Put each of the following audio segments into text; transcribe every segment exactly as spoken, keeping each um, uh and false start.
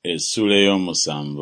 Essula ey'omusanvu.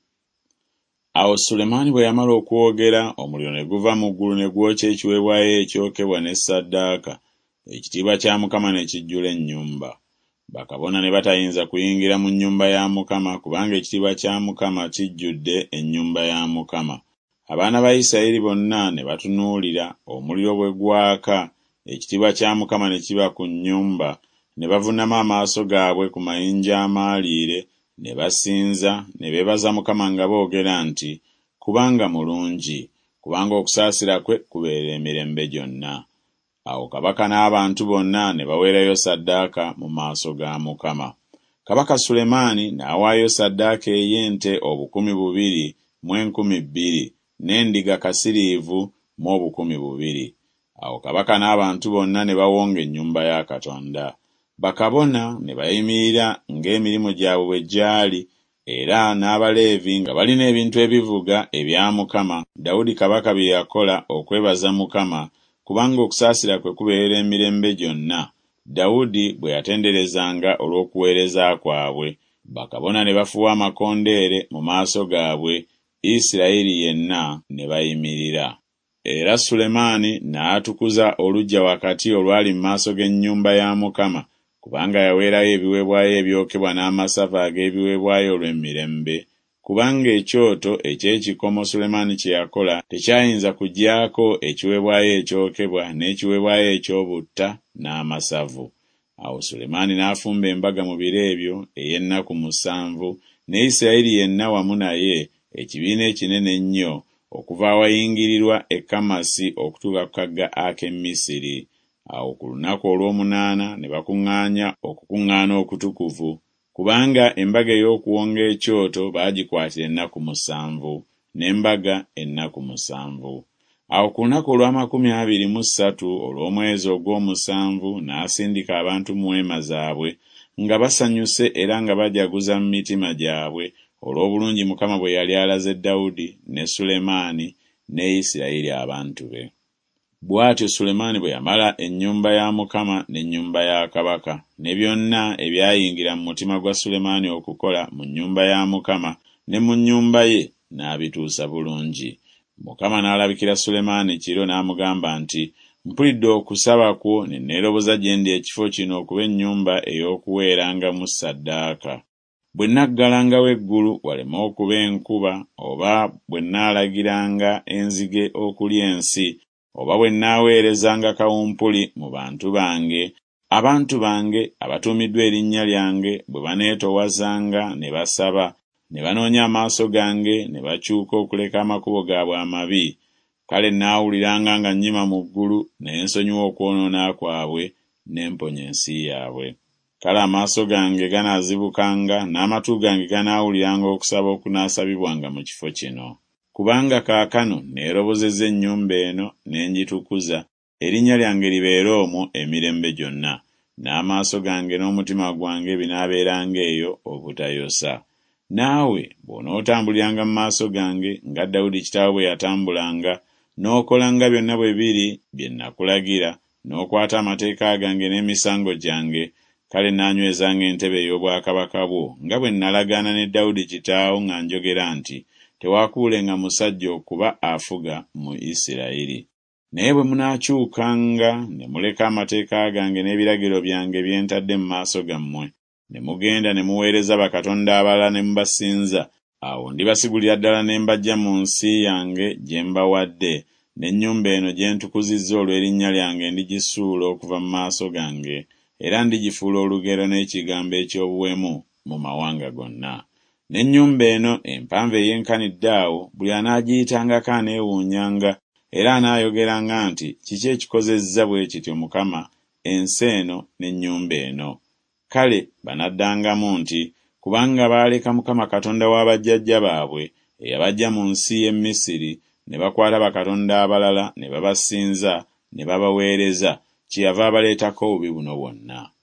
Awo Sulemaani bwe yamala okwogera, omuliro ne guva mu ggulu ne gwokya ekiweebwayo ekyokebwa ne ssaddaaka, ekitiibwa kya Mukama ne kijjula ennyumba. Bakabona ne batayinza kuyingira mu nnyumba ya Mukama, kubanga ekitiibwa kya Mukama kijjudde ennyumba ya Mukama. Abaana ba Isirayiri bonna ne batunuulira omuliro bwe gwaka, ekitiibwa kya Mukama ne kiba ku nnyumba, ne bavuunama amaaso gaabwe ku mayinja amaaliire, ne basinza, ne beebaza Mukama nga boogera nti, kubanga mulungi, kubanga okusaasira kwe kubeera emirembe gyonna. Awo kabaka n'abantu bonna ne baweerayo ssaddaaka mu maaso ga Mukama. Kabaka Sulemaani n'awaayo ssaddaaka ey'ente obukumi bubiri mu enkumi bbiri, n'endiga kasiriivu mu obukumi bubiri. Awo kabaka n'abantu bonna ne bawonga ennyumba ya Katonda. Bakabona ne bayimirira ng'emirimu gyabwe bwe gyali, era n'Abaleevi nga balina ebintu ebivuga ebya Mukama, Dawudi kabaka bye yakola okwebaza Mukama, kubanga okusaasira kwe kubeera emirembe gyonna. Dawudi bwe yatenderezanga olw'okuweereza kwabwe. Bakabona ne bafuuwa amakondeere mu maaso gaabwe, Isirayiri yenna ne bayimirira. Era Sulemaani n'atukuza oluggya wakati olwali mu maaso g'ennyumba ya Mukama, kubanga yaweerayo ebiweebwayo ebyokebwa n'amasavu ag'ebiweebwayo olw'emirembe. Kubanga ekyoto eky'ekikomo Sulemaani kye yakola tekyayinza kugyako ekiweebwayo ekyokebwa n'ekiweebwayo eky'obutta n'amasavu. Awo Sulemaani n'afumba embaga mu biro ebyo ey'ennaku musanvu, ne Isirayiri yenna wamu naye, ekibiina ekinene ennyo, okuva awayingirirwa e Kamasi okutuuka ku kagga ak'e Misiri. Awo ku lunaku olw'omunaana ne bakuŋŋaanya okukuŋŋaana okutukuvu, kubanga embaga ey'okuwonga ekyoto baagikwatira ennaku musanvu, n'embaga ennaku musanvu. Awo ku lunaku olw'amakumi abiri mu ssatu olw'omwezi ogw'omusanvu n'asindika abantu mu weema zaabwe, nga basanyuse era nga bajaguza mu mitima gyabwe olw'obulungi Mukama bwe yali alaze Dawudi ne Sulemaani ne Isirayiri abantu be. Bw'atyo Sulemaani bwe yamala ennyumba ya Mukama n'ennyumba ya kabaka, ne byonna ebyayingira mu mutima gwa Sulemaani okukola mu nnyumba ya Mukama ne mu nnyumba ye, n'abituusa bulungi. Mukama n'alabikira Sulemaani kiro n'amugamba nti, mpulidde okusaba kwo ne neeroboza gye ndi ekifo kino okuba ennyumba ey'okuweerangamu ssaddaaka. Bwe nnaggalangawo eggulu waleme okuba enkuba, oba bwe nnaalagiranga enzige okulya ensi, oba bwe nnaaweerezanga kawumpuli mu bantu bange, abantu bange abatuumiddwa erinnya lyange bwe baneetowazanga ne basaba, ne banoonya amaaso gange ne bakyuka okuleka amakubo gaabwe amabi, kale nnaawuliranga nga nnyima mu ggulu ne nsonyiwa okwonoona kwabwe ne mponya ensi yaabwe. Kale amaaso gange ganaazibukanga n'amatu gange ganaawuliranga okusaba okunaasabibwanga mu kifo kino. Kubanga kaakano neerobozezza ennyumba eno ne ngitukuza, erinnya lyange libeere omwo emirembe gyonna, n'amaaso gange n'omutima gwange binaabeeranga eyo obutayosa. Naawe bw'onootambuliranga mu maaso gange nga Dawudi kitaawe bwe yatambulanga, n'okolanga byonna bwe biri bye nakulagira, n'okwata amateeka gange n'emisango gyange, kale nnaanywezanga entebe ey'obwakabaka bwo, nga bwe nalagaana ne Dawudi kitaawo nga njogera nti, tewaakuulenga musajja okuba afuga mu Isirayiri. Naye bwe munaakyukanga ne muleka amateeka gange n'ebiragiro byange bye ntadde mu maaso gammwe, ne mugenda ne muweereza bakatonda abalala ne mubasinza, awo ndibasigulira ddala ne mbaggya mu nsi yange gye mbawadde, n'ennyumba eno gye ntukuzizza olw'erinnya lyange ndigisuula okuva mu maaso gange, era ndigifuula olugero n'ekigambo eky'obuwemu mu mawanga gonna. N'ennyumba eno empanvu ey'enkanidde awo, buli anaagiyitangako aneewuunyanga, era anaayogeranga nti, kiki ekikozezza bwe kityo Mukama ensi eno n'ennyumba eno? Kale banaddangamu nti, kubanga baaleka Mukama Katonda wa bajjajja baabwe eyabaggya mu nsi y'e Misiri, ne bakwata bakatonda abalala ne babasinza ne babaweereza, kyeyava abaleetako obubi buno bwonna.